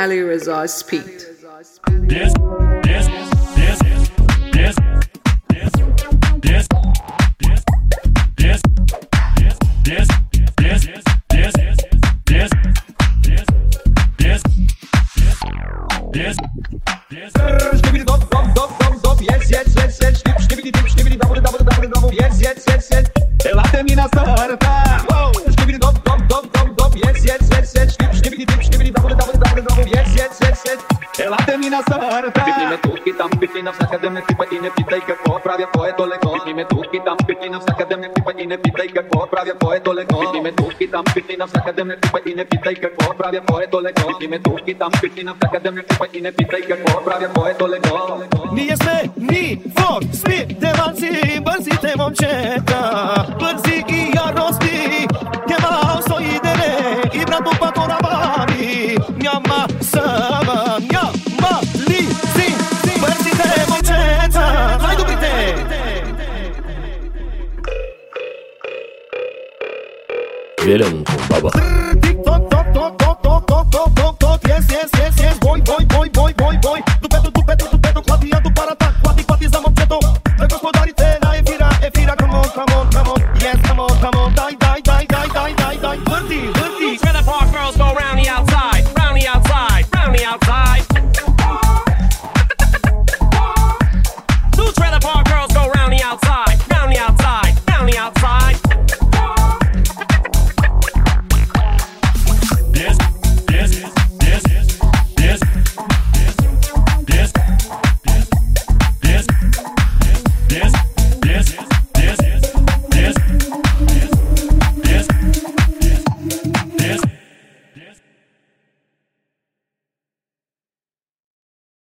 Ali Raza Speed. Ela termina sarta. Skibidi dop dop dop dop dop. Yes yes yes yes. Skibidi dip skibidi double double double double. Yes yes yes yes. Ela termina sarta. Vidíme tuky tam pity navzácadem nepřípadí nepýtaj kako právě to je toliko. Vidíme tuky tam pity navzácadem nepřípadí nepýtaj kako právě to je toliko. Vidíme tuky tam pity navzácadem nepřípadí nepýtaj kako právě to je toliko. Vidíme tuky tam pity navzácadem nepřípadí nepýtaj kako právě to je toliko. Ние сме Need for Speed, деванци, бързите момчета, бързи и яростни, кемал стоидене и брато пато на бари, няма съба, няма лизи, бързите момчета, най-добрите! Велен баба. Yes, yes, yes, yes, boy, boy, boy, boy, boy, boy. Dupeto, claviando para tá, quati za momčeto. Gospodarite na efira, come on. Yes, come on, die. Vrti. Trailer park girls go round.